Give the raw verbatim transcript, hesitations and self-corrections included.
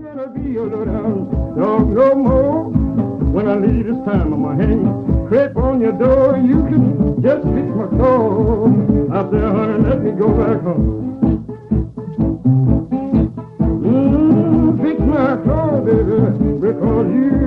gonna be a low down dog no more. When I leave this time, I'ma hang crepe on your door. You can just fix my car. I said, honey, let me go back home. Mm, fix my car, baby, because you